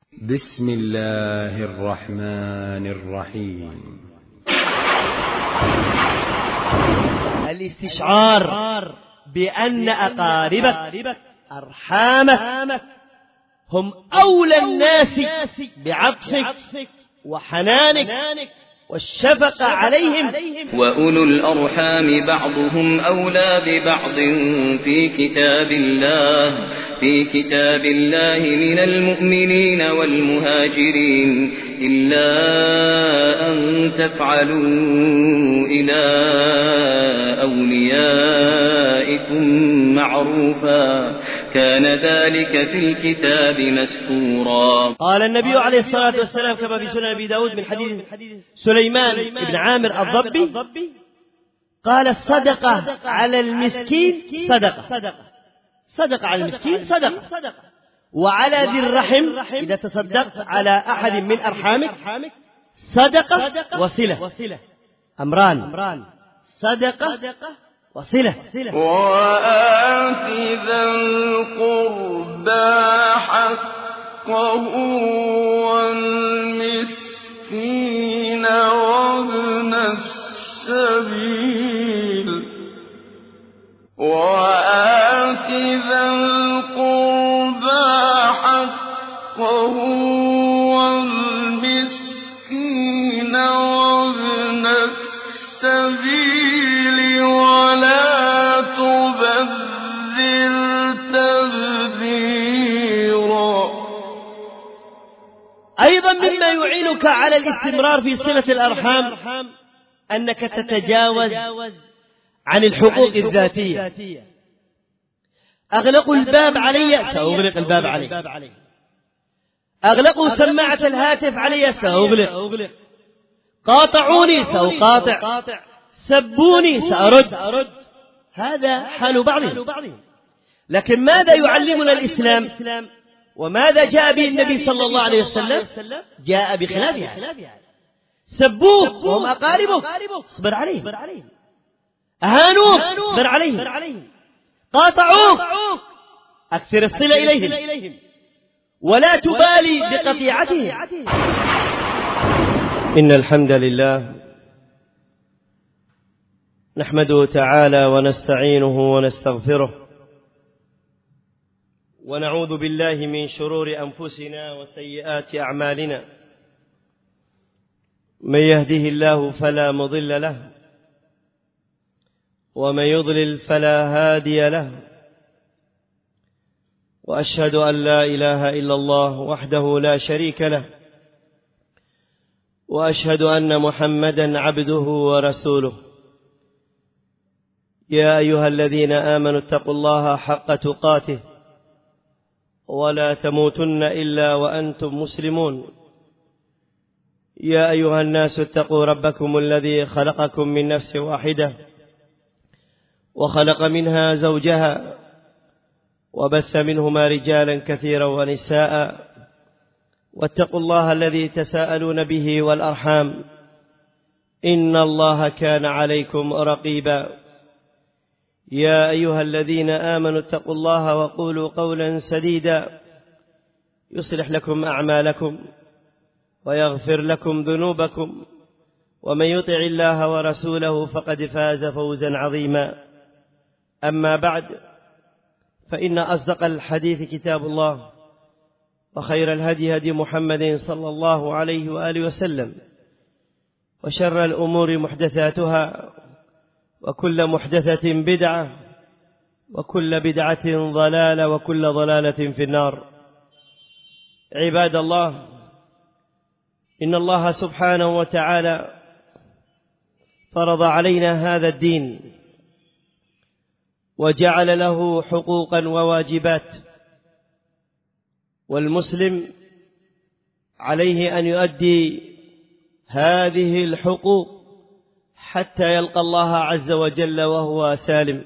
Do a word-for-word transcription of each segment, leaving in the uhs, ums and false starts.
بسم الله الرحمن الرحيم. الاستشعار بأن أقاربك أرحامك هم أولى الناس بعطفك وحنانك والشفقة عليهم. وأولو الأرحام بعضهم أولى ببعض في كتاب الله في كتاب الله من المؤمنين والمهاجرين إلا أن تفعلوا إلى أوليائكم معروفا كان ذلك في الكتاب مسطورا. قال النبي عليه الصلاة والسلام كما في سنن أبي داود من حديث سليمان بن عامر الضبي قال: الصدقة على المسكين صدقة صدقة على المسكين صدقة، وعلى ذي الرحم إذا تصدقت على أحد من أرحامك صدقة وصلة، أمران: صدقة وصلة. وآت ذا القربى حقه والمسكين وابن السبيل وآت ذا القربى حقه والمسكين وابن السبيل ولا تبذر تبذيرا. أيضا مما يعينك على الاستمرار في صلة الأرحام أنك تتجاوز عن الحقوق الذاتية. أغلقوا الباب علي سأغلق الباب عليه، أغلقوا سماعة الهاتف علي سأغلق، قاطعوني سأقاطع، سبوني سأرد. هذا حال بعضهم. لكن ماذا يعلمنا الإسلام وماذا جاء به النبي صلى الله عليه وسلم؟ جاء بخلافها. سبوك وهم أقاربك اصبر عليهم، أهانوك اصبر عليهم، قاطعوك أكثر الصلة إليهم ولا تبالي بقطيعتهم. إن الحمد لله نحمده تعالى ونستعينه ونستغفره ونعوذ بالله من شرور أنفسنا وسيئات أعمالنا. من يهده الله فلا مضل له ومن يضلل فلا هادي له، وأشهد أن لا إله إلا الله وحده لا شريك له، وأشهد أن محمدا عبده ورسوله. يا أيها الذين آمنوا اتقوا الله حق تقاته ولا تموتن إلا وأنتم مسلمون. يا أيها الناس اتقوا ربكم الذي خلقكم من نفس واحدة وخلق منها زوجها وبث منهما رجالا كثيرا ونساء، واتقوا الله الذي تساءلون به والأرحام إن الله كان عليكم رقيبا. يا أيها الذين آمنوا اتقوا الله وقولوا قولا سديدا يصلح لكم أعمالكم ويغفر لكم ذنوبكم، ومن يطع الله ورسوله فقد فاز فوزا عظيما. أما بعد، فإن أصدق الحديث كتاب الله، وخير الهدي هدي محمد صلى الله عليه وآله وسلم، وشر الأمور محدثاتها، وكل محدثة بدعة، وكل بدعة ضلالة، وكل ضلالة في النار. عباد الله، إن الله سبحانه وتعالى فرض علينا هذا الدين وجعل له حقوقا وواجبات، والمسلم عليه أن يؤدي هذه الحقوق حتى يلقى الله عز وجل وهو سالم.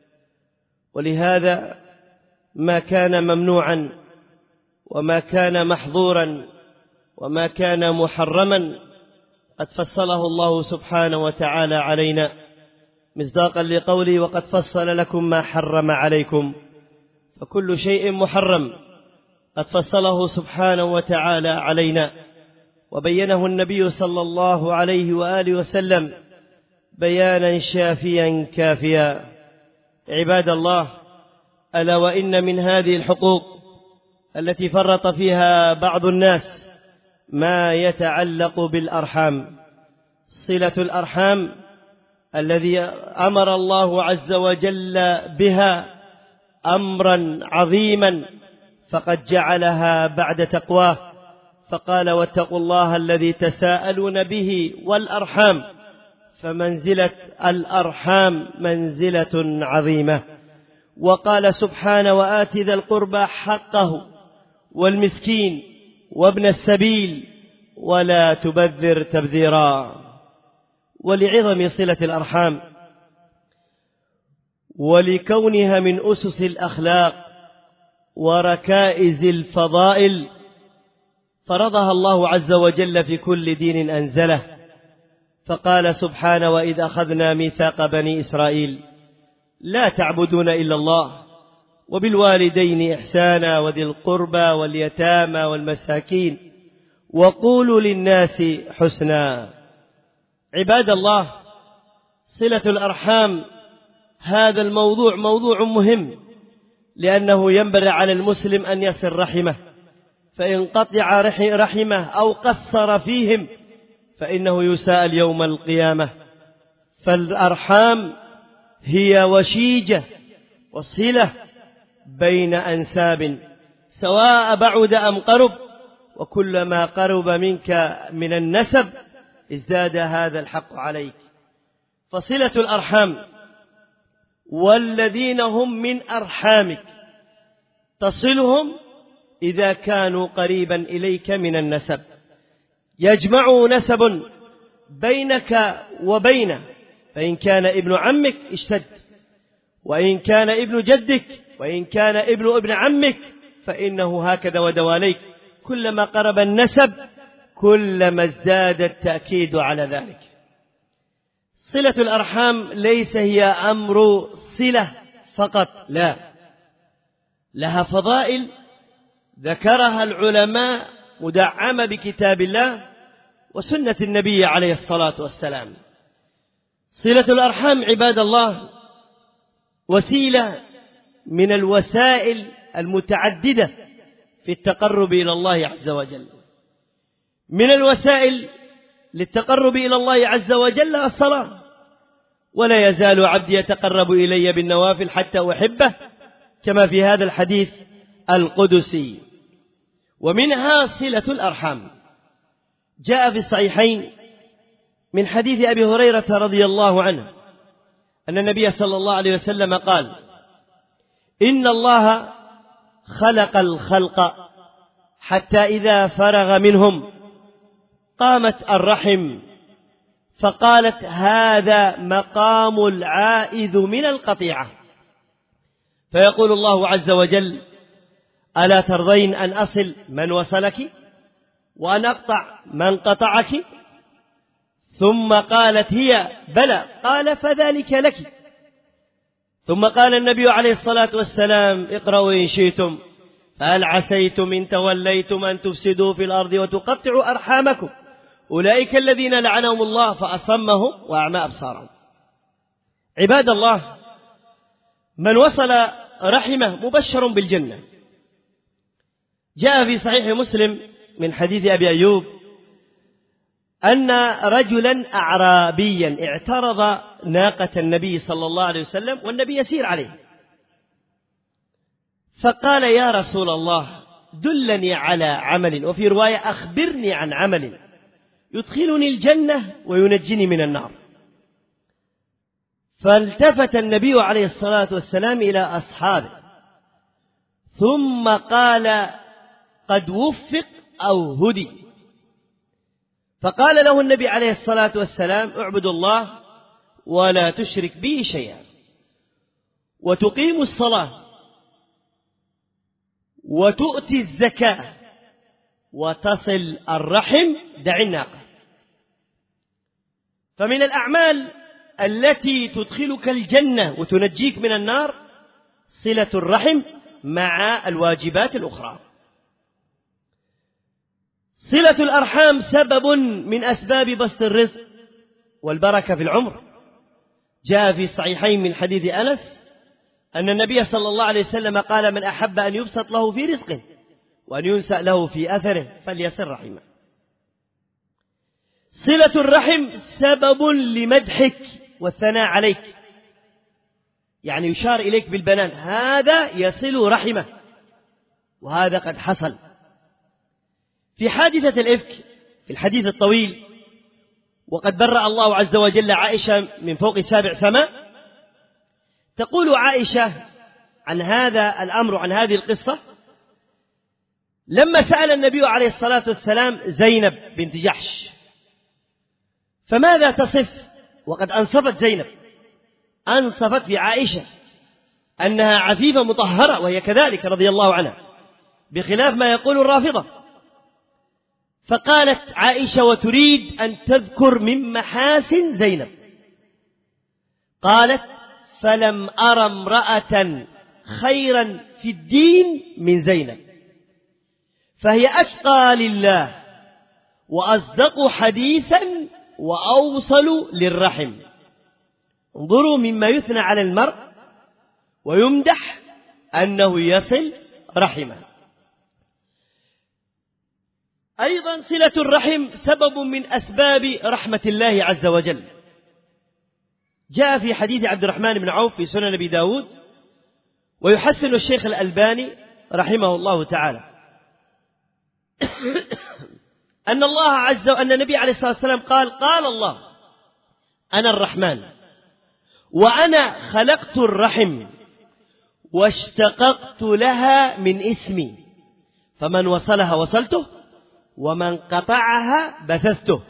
ولهذا ما كان ممنوعا وما كان محظورا وما كان محرما قد فصله الله سبحانه وتعالى علينا، مصداقا لقوله: وقد فصل لكم ما حرم عليكم. فكل شيء محرم قد فصله سبحانه وتعالى علينا، وبينه النبي صلى الله عليه وآله وسلم بيانا شافيا كافيا. عباد الله، ألا وإن من هذه الحقوق التي فرط فيها بعض الناس ما يتعلق بالأرحام، صلة الأرحام الذي أمر الله عز وجل بها أمرا عظيما، فقد جعلها بعد تقواه، فقال: واتقوا الله الذي تساءلون به والأرحام، فمنزلة الأرحام منزلة عظيمة. وقال سبحانه: وآت ذا القربى حقه والمسكين وابن السبيل ولا تبذر تبذيرا. ولعظم صلة الأرحام ولكونها من أسس الأخلاق وركائز الفضائل فرضها الله عز وجل في كل دين أنزله، فقال سبحانه: وإذ أخذنا ميثاق بني إسرائيل لا تعبدون إلا الله وبالوالدين إحسانا وذي القربى واليتامى والمساكين وقولوا للناس حسنا. عباد الله، صلة الأرحام هذا الموضوع موضوع مهم، لأنه ينبغي على المسلم أن يصل رحمه، فإن قطع رحمه أو قصر فيهم فإنه يساءل يوم القيامة. فالأرحام هي وشيجة وصلة بين أنساب سواء بعد أم قرب، وكلما قرب منك من النسب ازداد هذا الحق عليك. فصلة الأرحام والذين هم من أرحامك تصلهم إذا كانوا قريبا إليك من النسب، يجمع نسب بينك وبينه، فإن كان ابن عمك اشتد، وإن كان ابن جدك، وإن كان ابن ابن عمك، فإنه هكذا ودواليك، كلما قرب النسب كلما ازداد التأكيد على ذلك. صلة الأرحام ليس هي أمر صلة فقط، لا، لها فضائل ذكرها العلماء مدعمة بكتاب الله وسنة النبي عليه الصلاة والسلام. صلة الأرحام عباد الله وسيلة من الوسائل المتعددة في التقرب إلى الله عز وجل. من الوسائل للتقرب إلى الله عز وجل الصلاة: ولا يزال عبدي يتقرب إلي بالنوافل حتى أحبه، كما في هذا الحديث القدسي. ومنها صلة الأرحام، جاء في الصحيحين من حديث أبي هريرة رضي الله عنه أن النبي صلى الله عليه وسلم قال: إن الله خلق الخلق حتى إذا فرغ منهم قامت الرحم فقالت: هذا مقام العائذ من القطيعة. فيقول الله عز وجل: ألا ترضين أن أصل من وصلك وأن أقطع من قطعك؟ ثم قالت هي: بلى. قال: فذلك لك. ثم قال النبي عليه الصلاة والسلام: اقرأوا إن شئتم، فهل عسيتم إن توليتم أن تفسدوا في الأرض وتقطعوا أرحامكم أولئك الذين لعنهم الله فأصمهم وأعمى أبصارهم. عباد الله، من وصل رحمه مبشر بالجنة. جاء في صحيح مسلم من حديث أبي أيوب أن رجلا أعرابيا اعترض ناقة النبي صلى الله عليه وسلم والنبي يسير عليه، فقال: يا رسول الله دلني على عمل، وفي رواية أخبرني عن عمل يدخلني الجنة وينجني من النار. فالتفت النبي عليه الصلاة والسلام إلى أصحابه ثم قال: قد وفق أو هدي. فقال له النبي عليه الصلاة والسلام: اعبد الله ولا تشرك به شيئا، وتقيم الصلاة، وتؤتي الزكاة، وتصل الرحم، دع الناقة. فمن الأعمال التي تدخلك الجنة وتنجيك من النار صلة الرحم مع الواجبات الأخرى. صلة الأرحام سبب من أسباب بسط الرزق والبركة في العمر. جاء في الصحيحين من حديث أنس أن النبي صلى الله عليه وسلم قال: من أحب أن يبسط له في رزقه وأن ينسأ له في أثره فليصل رحمه. صلة الرحم سبب لمدحك والثناء عليك، يعني يشار إليك بالبنان: هذا يصل رحمه، وهذا قد حصل. في حادثة الإفك في الحديث الطويل، وقد برأ الله عز وجل عائشة من فوق سابع سماء، تقول عائشة عن هذا الأمر، عن هذه القصة: لما سأل النبي عليه الصلاة والسلام زينب بنت جحش فماذا تصف، وقد أنصفت زينب، أنصفت في عائشة أنها عفيفة مطهرة، وهي كذلك رضي الله عنها، بخلاف ما يقول الرافضة. فقالت عائشة وتريد أن تذكر من محاسن زينب، قالت: فلم أر امرأة خيرا في الدين من زينب، فهي أتقى لله وأصدق حديثا وأوصل للرحم. انظروا مما يثنى على المرء ويمدح أنه يصل رحمه. أيضا صلة الرحم سبب من أسباب رحمة الله عز وجل. جاء في حديث عبد الرحمن بن عوف في سنن أبي داود، ويحسن الشيخ الألباني رحمه الله تعالى، أن الله عز وجل أن النبي عليه الصلاة والسلام قال: قال الله: أنا الرحمن وأنا خلقت الرحم واشتققت لها من اسمي، فمن وصلها وصلته ومن قطعها بثثته.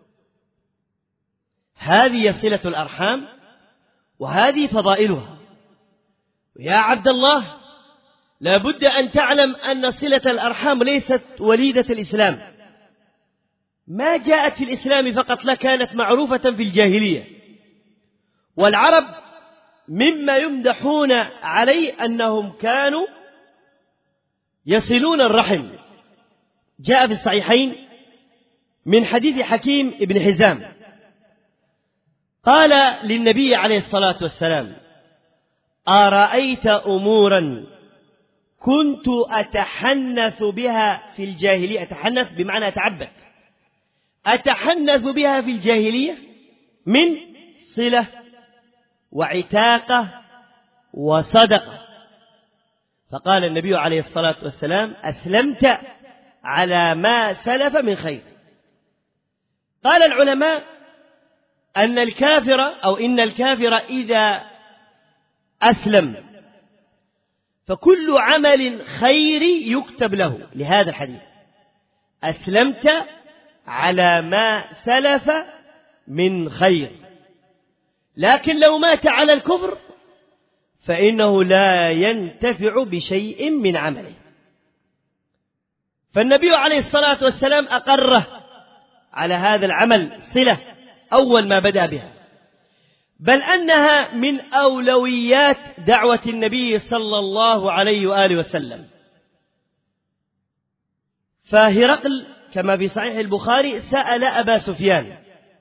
هذه صلة الأرحام وهذه فضائلها. يا عبد الله، لا بد أن تعلم أن صلة الأرحام ليست وليدة الإسلام، ما جاءت في الإسلام فقط، لا، كانت معروفة في الجاهلية، والعرب مما يمدحون عليه أنهم كانوا يصلون الرحم. جاء في الصحيحين من حديث حكيم بن حزام قال للنبي عليه الصلاة والسلام: أرأيت أمورا كنت أتحنث بها في الجاهلية، أتحنث بمعنى أتعبد، أتحنث بها في الجاهلية من صلة وعتاقة وصدقة. فقال النبي عليه الصلاة والسلام: أسلمت على ما سلف من خير. قال العلماء أن الكافر أو إن الكافر إذا أسلم فكل عمل خيري يكتب له، لهذا الحديث: أسلمت على ما سلف من خير. لكن لو مات على الكفر فإنه لا ينتفع بشيء من عمله. فالنبي عليه الصلاة والسلام أقره على هذا العمل صلة أول ما بدأ بها، بل أنها من أولويات دعوة النبي صلى الله عليه وآله وسلم. فهرقل كما في صحيح البخاري سأل أبا سفيان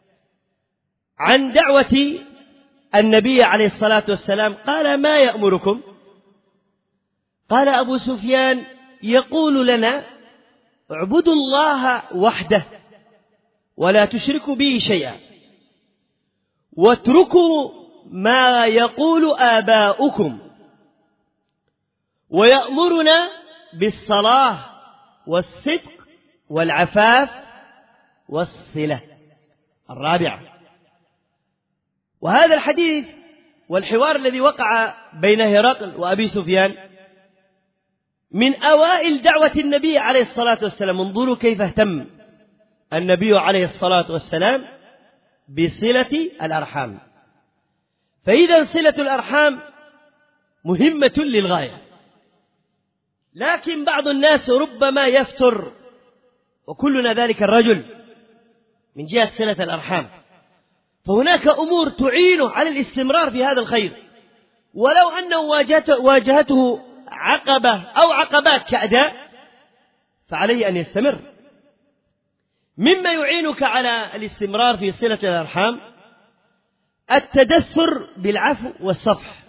عن دعوة النبي عليه الصلاة والسلام، قال: ما يأمركم؟ قال أبو سفيان: يقول لنا: اعبدوا الله وحده ولا تشركوا به شيئا، واتركوا ما يقول آباؤكم، ويأمرنا بالصلاة والصدق والعفاف والصلة. الرابعة. وهذا الحديث والحوار الذي وقع بين هرقل وأبي سفيان من أوائل دعوة النبي عليه الصلاة والسلام. انظروا كيف اهتم النبي عليه الصلاة والسلام بصلة الأرحام. فإذا صلة الأرحام مهمة للغاية، لكن بعض الناس ربما يفتر، وكلنا ذلك الرجل، من جهة صلة الأرحام. فهناك أمور تعينه على الاستمرار في هذا الخير، ولو أنه واجهته, واجهته عقبة أو عقبات كأداء فعليه أن يستمر. مما يعينك على الاستمرار في صلة الأرحام التدثر بالعفو والصفح،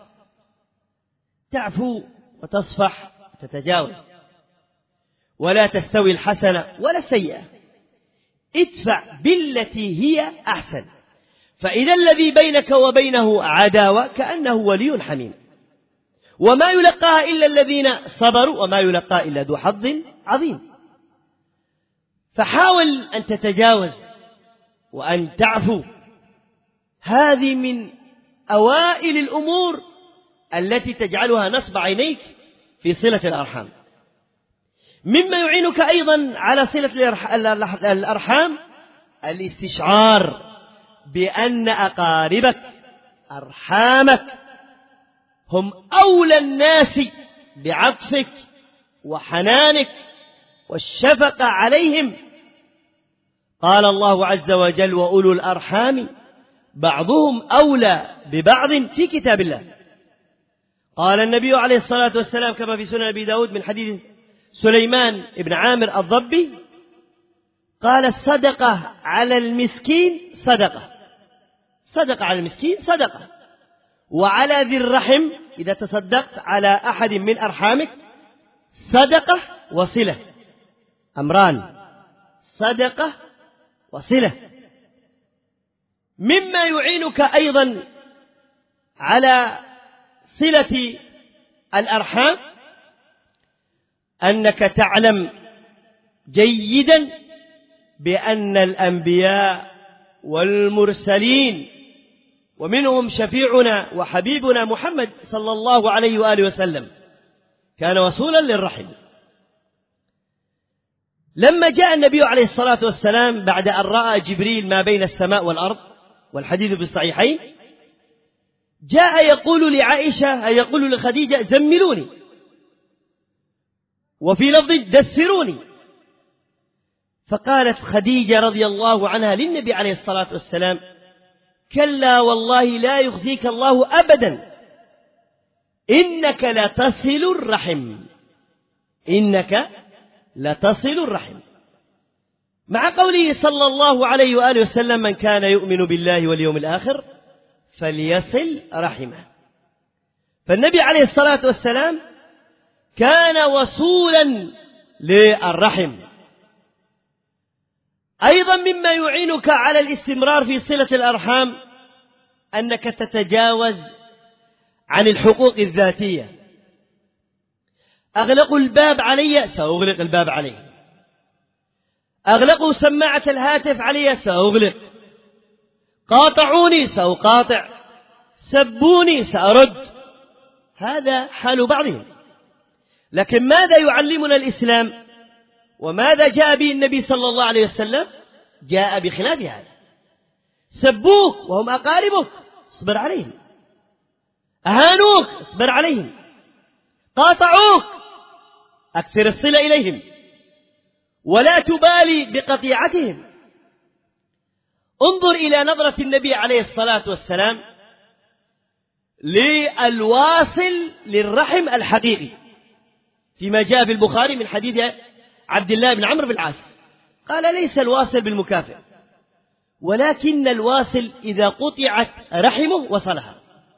تعفو وتصفح وتتجاوز، ولا تستوي الحسنة ولا السيئة، ادفع بالتي هي أحسن، فإذا الذي بينك وبينه عداوة كأنه ولي حميم، وما يلقاها إلا الذين صبروا وما يلقاها إلا ذو حظ عظيم. فحاول أن تتجاوز وأن تعفو، هذه من أوائل الأمور التي تجعلها نصب عينيك في صلة الأرحام. مما يعينك أيضا على صلة الأرحام الاستشعار بأن أقاربك أرحامك هم أولى الناس بعطفك وحنانك والشفقة عليهم. قال الله عز وجل: وأولو الأرحام بعضهم أولى ببعض في كتاب الله. قال النبي عليه الصلاة والسلام كما في سنن أبي داود من حديث سليمان بن عامر الضبي قال: الصدقة على المسكين صدقة، صدقة على المسكين صدقة، وعلى ذي الرحم إذا تصدقت على أحد من أرحامك صدقة وصلة، أمران، صدقة وصلة. مما يعينك أيضا على صلة الأرحام أنك تعلم جيدا بأن الأنبياء والمرسلين ومنهم شفيعنا وحبيبنا محمد صلى الله عليه وآله وسلم كان وصولا للرحم. لما جاء النبي عليه الصلاة والسلام بعد أن رأى جبريل ما بين السماء والأرض والحديث في الصحيحين، جاء يقول لعائشة أي يقول لخديجة: زملوني، وفي لفظ: دثروني. فقالت خديجة رضي الله عنها للنبي عليه الصلاة والسلام: كلا والله لا يخزيك الله أبدا، إنك لتصل الرحم، إنك لتصل الرحم. مع قوله صلى الله عليه وآله وسلم: من كان يؤمن بالله واليوم الآخر فليصل رحمه. فالنبي عليه الصلاة والسلام كان وصولا للرحم. أيضا مما يعينك على الاستمرار في صلة الأرحام أنك تتجاوز عن الحقوق الذاتية. أغلقوا الباب علي سأغلق الباب عليه، أغلقوا سماعة الهاتف علي سأغلق، قاطعوني سأقاطع، سبوني سأرد. هذا حال بعضهم. لكن ماذا يعلمنا الإسلام وماذا جاء به النبي صلى الله عليه وسلم؟ جاء بخلاف هذا. سبوك وهم أقاربك اصبر عليهم، أهانوك اصبر عليهم، قاطعوك أكثر الصلة إليهم، ولا تبالي بقطيعتهم. انظر إلى نظرة النبي عليه الصلاة والسلام للواصل للرحم الحقيقي فيما جاء في البخاري من حديث عبد الله بن عمرو بن العاص قال: ليس الواصل بالمكافئ، ولكن الواصل إذا قطعت رحمه وصلها.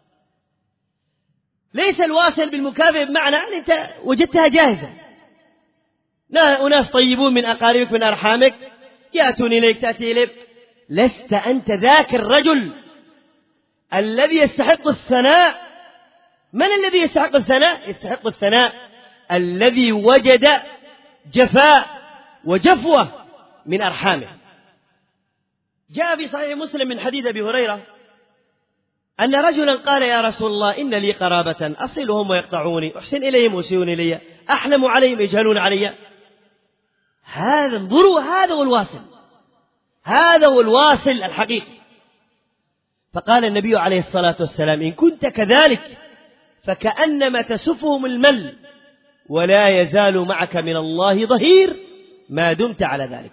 ليس الواصل بالمكافئ بمعنى أن أنت وجدتها جاهزة، أناس طيبون من أقاربك من أرحامك يأتون إليك تأتي إليك، لست أنت ذاك الرجل الذي يستحق الثناء. من الذي يستحق الثناء؟ يستحق الثناء الذي وجد جفاء وجفوة من أرحامه. جاء في صحيح مسلم من حديث أبي هريرة أن رجلا قال: يا رسول الله إن لي قرابة أصلهم ويقطعوني، أحسن إليهم ويسيئون إلي، أحلم عليهم يجهلون علي. هذا انظروا، هذا هو الواصل، هذا هو الواصل الحقيقي. فقال النبي عليه الصلاة والسلام: إن كنت كذلك فكأنما تسفهم المل، ولا يزال معك من الله ظهير ما دمت على ذلك.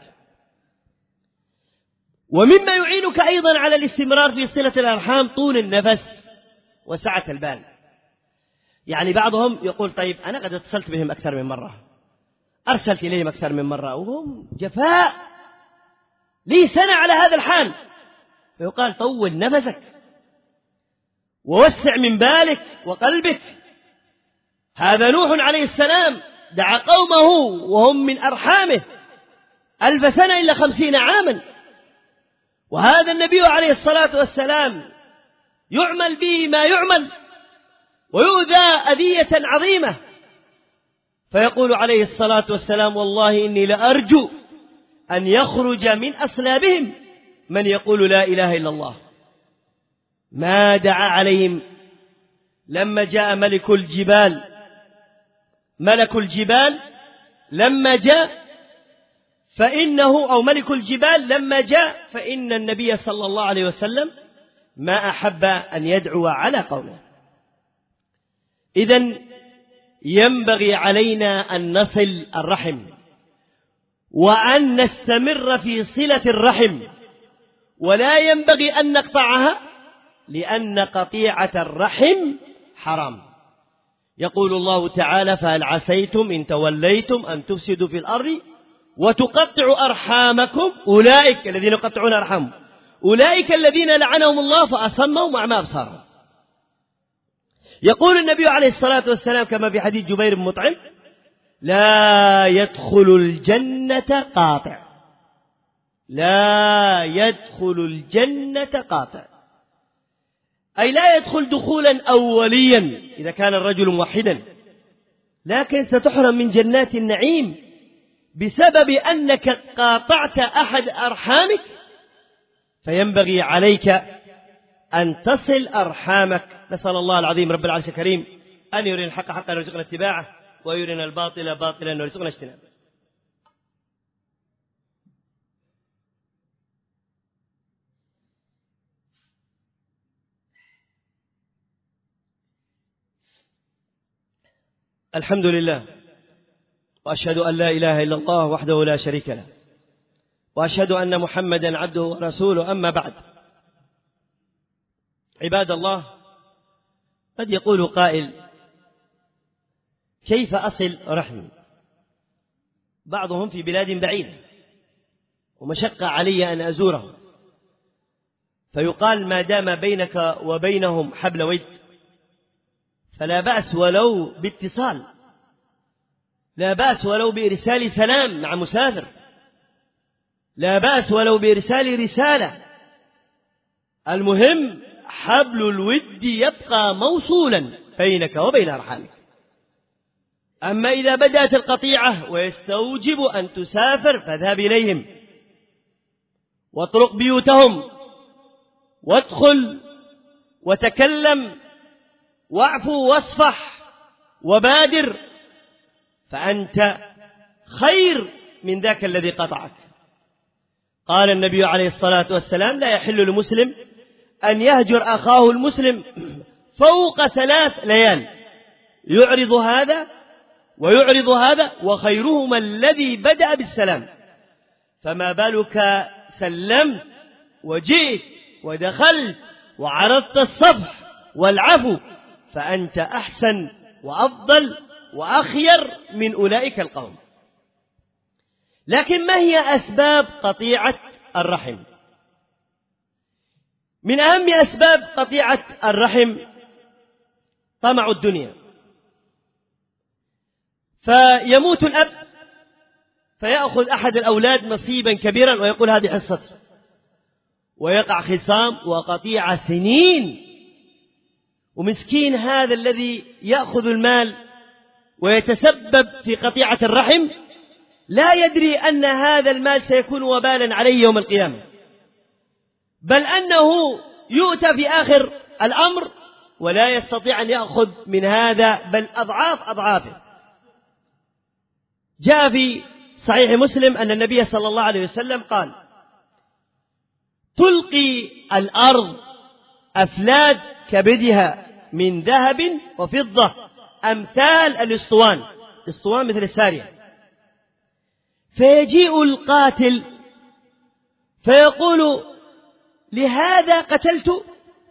ومما يعينك أيضا على الاستمرار في صلة الأرحام طول النفس وسعة البال. يعني بعضهم يقول: طيب أنا قد اتصلت بهم أكثر من مرة، أرسلت إليهم أكثر من مرة، وهم جفاء لي سنة على هذا الحال، فيقال طول نفسك ووسع من بالك وقلبك. هذا نوح عليه السلام دعا قومه وهم من أرحامه ألف سنة إلا خمسين عاما، وهذا النبي عليه الصلاة والسلام يعمل به ما يعمل ويؤذى أذية عظيمة، فيقول عليه الصلاة والسلام: والله إني لأرجو أن يخرج من أصلابهم من يقول لا إله إلا الله. ما دعا عليهم لما جاء ملك الجبال ملك الجبال لما جاء فإنه أو ملك الجبال لما جاء فإن النبي صلى الله عليه وسلم ما أحب أن يدعو على قومه. إذن ينبغي علينا أن نصل الرحم وأن نستمر في صلة الرحم، ولا ينبغي أن نقطعها، لأن قطيعة الرحم حرام. يقول الله تعالى: فهل عسيتم إن توليتم أن تفسدوا في الأرض وتقطعوا أرحامكم أولئك الذين يقطعون أرحامهم أولئك الذين لعنهم الله فأصمهم وأعمى أبصارهم. يقول النبي عليه الصلاة والسلام كما في حديث جبير بن مطعم: لا يدخل الجنة قاطع، لا يدخل الجنة قاطع، أي لا يدخل دخولا أوليا إذا كان الرجل موحدا، لكن ستحرم من جنات النعيم بسبب أنك قاطعت أحد أرحامك. فينبغي عليك أن تصل أرحامك. نسأل الله العظيم رب العرش الكريم أن يرينا الحق حقا ويرزقنا اتباعه، ويرينا الباطل باطلا ويرزقنا اجتنابه. الحمد لله، وأشهد أن لا إله إلا الله وحده لا شريك له، وأشهد أن محمدا عبده ورسوله. أما بعد، عباد الله، قد يقول قائل: كيف أصل رحمي؟ بعضهم في بلاد بعيدة ومشقة علي أن أزوره، فيقال: ما دام بينك وبينهم حبل ود فلا بأس ولو باتصال، لا بأس ولو بإرسال سلام مع مسافر، لا بأس ولو بإرسال رسالة، المهم حبل الود يبقى موصولا بينك وبين أرحامك. أما إذا بدأت القطيعة ويستوجب أن تسافر فاذهب إليهم واطرق بيوتهم وادخل وتكلم واعفو واصفح وبادر، فأنت خير من ذاك الذي قطعك. قال النبي عليه الصلاة والسلام: لا يحل لمسلم أن يهجر أخاه المسلم فوق ثلاث ليال، يعرض هذا ويعرض هذا، وخيرهما الذي بدأ بالسلام. فما بالك سلمت وجئت ودخلت وعرضت الصفح والعفو، فأنت أحسن وأفضل وأخير من أولئك القوم. لكن ما هي أسباب قطيعة الرحم؟ من أهم أسباب قطيعة الرحم طمع الدنيا، فيموت الأب فيأخذ أحد الأولاد نصيبا كبيرا ويقول: هذه حصتي، ويقع خصام وقطيعة سنين، ومسكين هذا الذي يأخذ المال ويتسبب في قطيعة الرحم لا يدري أن هذا المال سيكون وبالا عليه يوم القيامة، بل أنه يؤتى في آخر الأمر ولا يستطيع أن يأخذ من هذا بل أضعاف أضعافه. جاء في صحيح مسلم أن النبي صلى الله عليه وسلم قال: تلقي الأرض أفلاد كبدها من ذهب وفضة أمثال الأسطوان، الأسطوان مثل السارية، فيجيء القاتل فيقول: لهذا قتلت،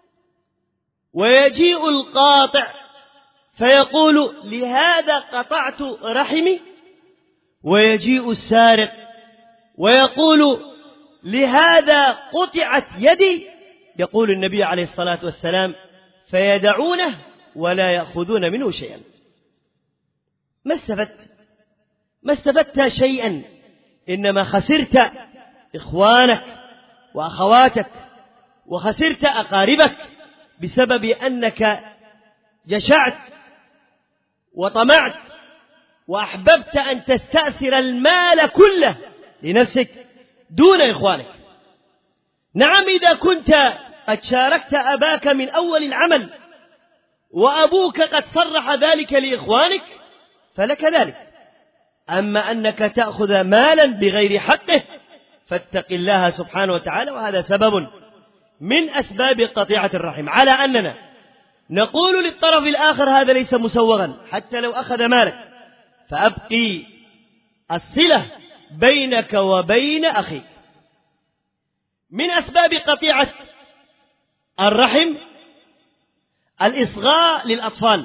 ويجيء القاطع فيقول: لهذا قطعت رحمي، ويجيء السارق ويقول: لهذا قطعت يدي، يقول النبي عليه الصلاة والسلام: فيدعونه ولا يأخذون منه شيئا. ما استفدت ما استفدت شيئا، إنما خسرت إخوانك وأخواتك وخسرت أقاربك بسبب أنك جشعت وطمعت وأحببت أن تستأثر المال كله لنفسك دون إخوانك. نعم، إذا كنت قد شاركت أباك من أول العمل وأبوك قد صرح ذلك لإخوانك فلك ذلك، أما أنك تأخذ مالا بغير حقه فاتق الله سبحانه وتعالى. وهذا سبب من أسباب قطيعة الرحم، على أننا نقول للطرف الآخر: هذا ليس مسوغا حتى لو أخذ مالك، فأبقي الصلة بينك وبين أخيك. من أسباب قطيعة الرحم الإصغاء للأطفال،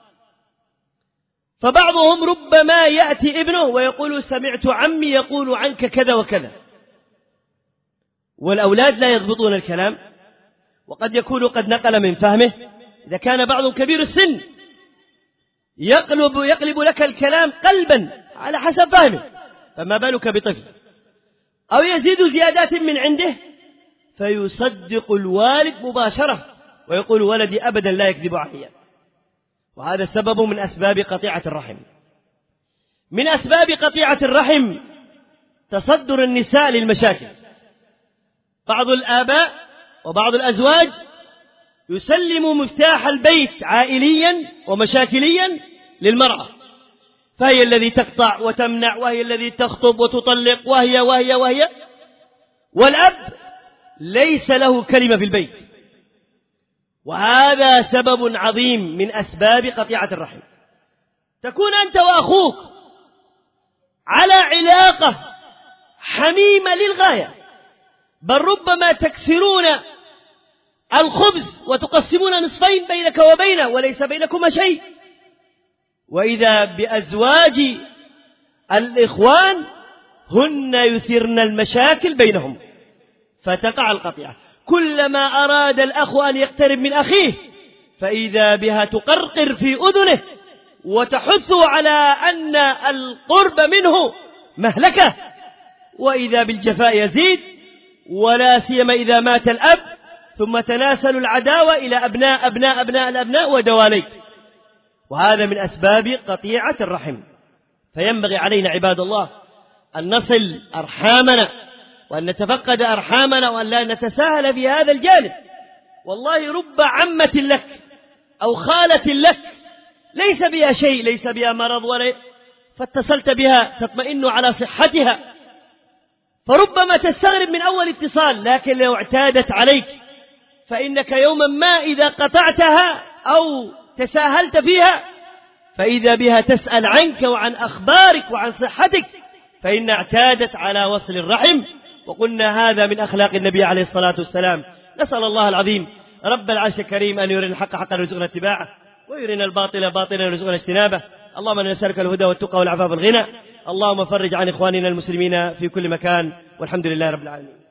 فبعضهم ربما يأتي ابنه ويقول: سمعت عمي يقول عنك كذا وكذا، والأولاد لا يضبطون الكلام، وقد يكون قد نقل من فهمه. إذا كان بعض كبير السن يقلب, يقلب لك الكلام قلبا على حسب فهمه، فما بالك بطفل؟ أو يزيد زيادات من عنده فيصدق الوالد مباشرة ويقول: ولدي أبدا لا يكذب علي. وهذا سبب من أسباب قطيعة الرحم. من أسباب قطيعة الرحم تصدر النساء للمشاكل. بعض الآباء وبعض الأزواج يسلم مفتاح البيت عائليا ومشاكليا للمرأة، فهي الذي تقطع وتمنع، وهي الذي تخطب وتطلق، وهي وهي وهي والأب ليس له كلمة في البيت. وهذا سبب عظيم من أسباب قطيعة الرحم. تكون أنت وأخوك على علاقة حميمة للغاية، بل ربما تكسرون الخبز وتقسمون نصفين بينك وبينه وليس بينكما شيء، وإذا بأزواج الإخوان هن يثيرن المشاكل بينهم فتقع القطيعة. كلما أراد الأخ أن يقترب من أخيه فإذا بها تقرقر في أذنه وتحث على أن القرب منه مهلكة، وإذا بالجفاء يزيد، ولا سيما إذا مات الأب، ثم تناسل العداوة إلى أبناء أبناء أبناء الأبناء ودواليك. وهذا من أسباب قطيعة الرحم. فينبغي علينا عباد الله أن نصل أرحامنا وأن نتفقد أرحامنا وأن لا نتساهل في هذا الجانب. والله رب عمة لك أو خالة لك ليس بها شيء، ليس بها مرض ولا، فاتصلت بها تطمئن على صحتها، فربما تستغرب من أول اتصال، لكن لو اعتادت عليك فإنك يوما ما إذا قطعتها أو تساهلت فيها فإذا بها تسأل عنك وعن أخبارك وعن صحتك، فإن اعتادت على وصل الرحم. وقلنا هذا من أخلاق النبي عليه الصلاة والسلام. نسأل الله العظيم رب العرش الكريم أن يرينا الحق حقا ويرزقنا اتباعه، ويرينا الباطل باطلا ويرزقنا اجتنابه. اللهم نسألك الهدى والتقى والعفاف والغنى. اللهم فرج عن إخواننا المسلمين في كل مكان، والحمد لله رب العالمين.